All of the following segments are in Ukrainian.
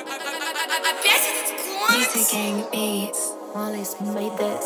Music Gang Beats. Wallace made this.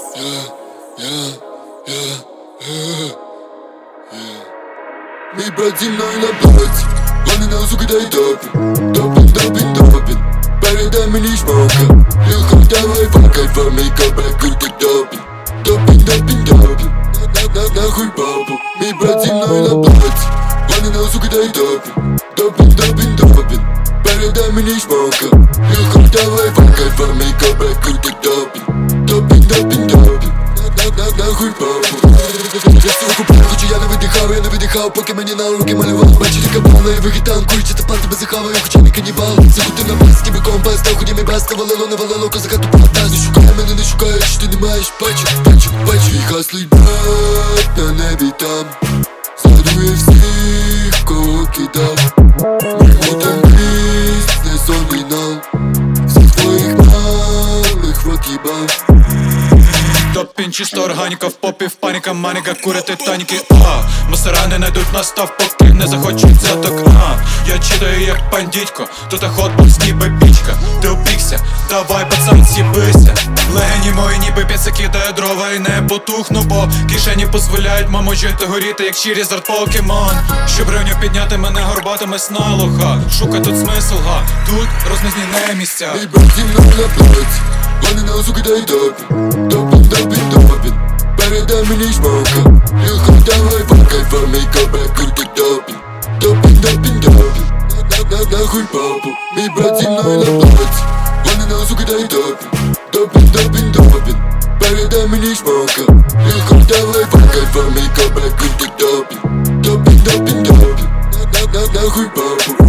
Мій брат зі мною на плаці, вони на суки дай допін. Передай мені шмака, Лілка давай факай, фамейка, крутий допін. Нахуй папу, мій брат зі мною на плаці, вони на суки дай допін. Передай мені шмака, Лілка давай факай, фамейка, крутий допін. Нахуй папу. Я себе купив, хоча я не видихав, поки мені на руки малював. Бачили кабали, вигітан, курчі та панти без захаваю, хоча не канібал. Закутив на бас, ніби компас, та худі мій бас, не валило, козака тупа. Не шукає мене, не шукає, що ти не маєш бачу. І хаслий брат на небі там, згадує всіх, кого кидав. Йому там крізь, не сомінал, всіх твоїх малих вокібав. Допін, чисто органіка, в попі, в паніка, маніка, курити таніки, мусора не найдуть настав, поки не захочуть взяток, я читаю як бандитько, тут охотбокс ніби пічка. Ти опікся, давай пацан з'їбися. Легені мої ніби п'яця кидає дрова і не потухну, бо кишені дозволяють маму жити, горіти, як щирі зарт покемон. Щоб ревню підняти мене горбатими сналуха, шукай тут смисл, тут рознизні не місця. Мій брат зі мною на плаці, вони на суки дай допін. Передай мені шмака, Лілка давай факай, фамейка, крутий допін. Нахуй папу, мій брат зі мною на плаці, вони на суки дай допін. Передай мені шмака, Лілка давай факай, фамейка, крутий допін. Нахуй папу.